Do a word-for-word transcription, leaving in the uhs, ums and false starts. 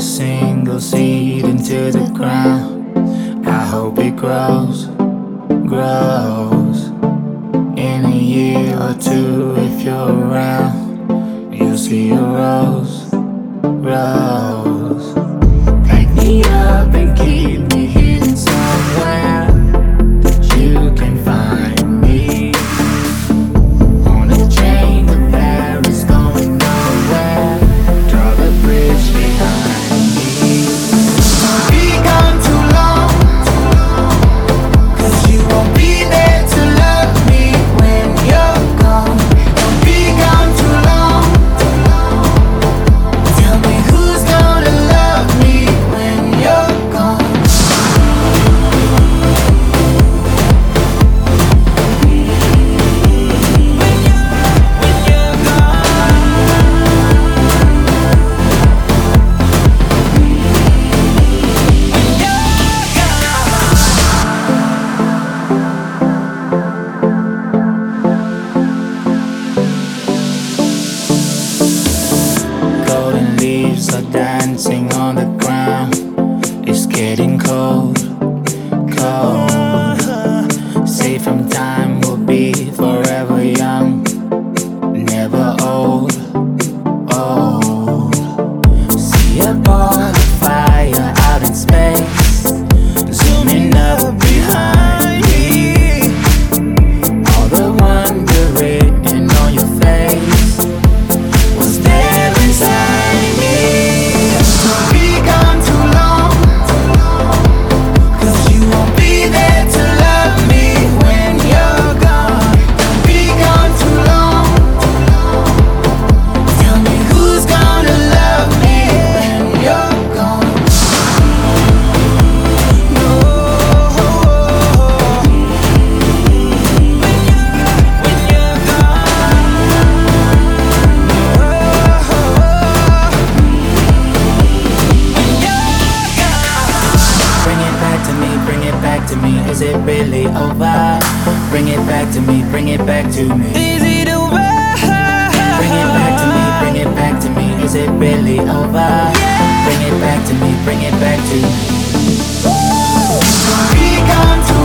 single seed into the ground. I hope it grows, grows. In a year or two, if you're around, you'll see a rose, rose. Pick me up and keep me hidden somewhere that you can find me. On a train to Paris, going nowhere. Draw the bridge behind me. Be gone too long, 'cause you won't be there to love me when you're gone. Don't be gone too long. Tell me who's gonna love me when you're gone. Golden leaves are dancing on the ground. It's getting cold, cold. Safe from time, we'll be forever young, never old, old. See a ball of fire out in space, zooming up behind me. All the wonder written on your face was there inside me. Be gone too long, 'cause you won't be there to love me when you're gone. Be gone too long. Tell me who's gonna love me when you're gone. No. When you're Bring it back to me, bring it back to me. Is it really over? Bring it back to me, bring it back to me. Is it over? Bring it back to me, bring it back to me. Is it really over? Bring it back to me, bring it back to me. Be gone too